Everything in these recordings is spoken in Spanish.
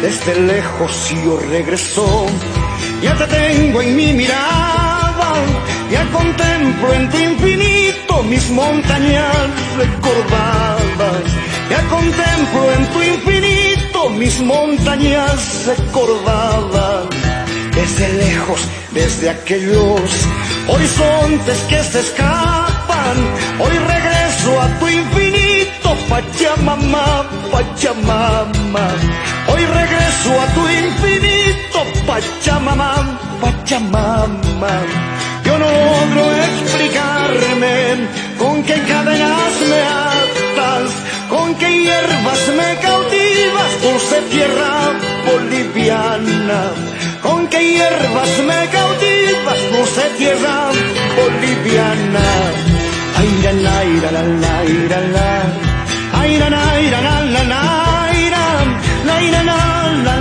Desde lejos yo regreso, ya te tengo en mi mirada, ya contemplo en tu infinito mis montañas recordadas, ya contemplo en tu infinito mis montañas recordadas. Desde lejos, desde aquellos horizontes que se escapan, hoy regreso a tu infinito Pachamama, Pachamama. Hoy regreso a tu infinito Pachamama, Pachamama. Yo no logro explicarme con qué cadenas me atas, con qué hierbas me cautivas, dulce tierra boliviana. Con qué hierbas me cautivas, dulce tierra boliviana. Ay, la, la, la, la, la, la. Ay, la, la, la, la, la, la, la, la, la,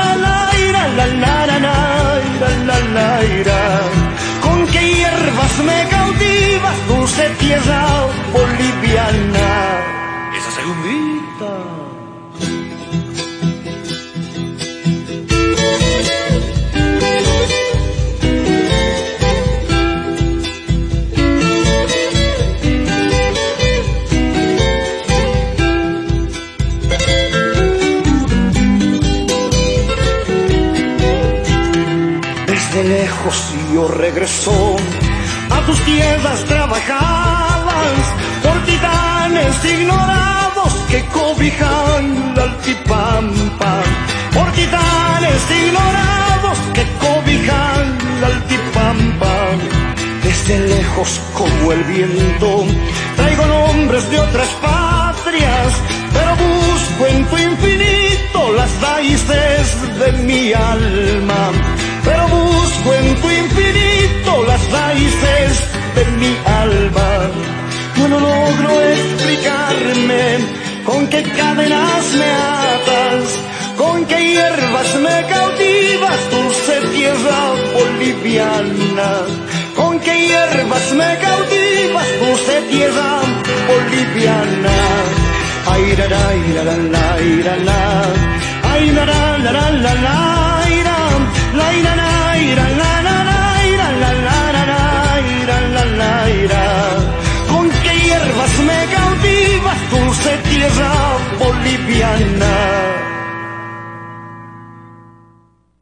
la, la. Con qué hierbas me cautivas, dulce tierra boliviana. Esa segundita. De lejos yo regreso a tus tierras trabajadas por titanes ignorados que cobijan la altipampa, por titanes ignorados que cobijan la altipampa. Desde lejos como el viento traigo nombres de otras patrias, pero busco en tu infinito las raíces de mi alma. Pero busco en tu infinito las raíces de mi alma. Yo no logro explicarme con qué cadenas me atas, con qué hierbas me cautivas, dulce tierra boliviana. Con qué hierbas me cautivas, dulce tierra boliviana. Ay, la, la, la, la, la, la. Ay, la, la, la, la, la, la. La ira, la ira, la la la ira, la la la la ira, la la ira. Con qué hierbas me cautivas, dulce tierra boliviana.